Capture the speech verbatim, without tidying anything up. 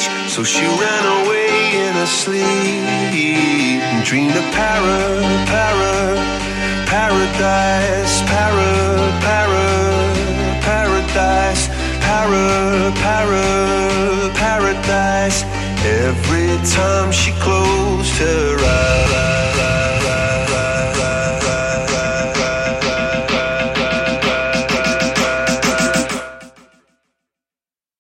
beach. So she ran away in her sleep and dreamed of para, para, paradise, para, para, paradise, para, para, paradise. Every time she closed her eyes.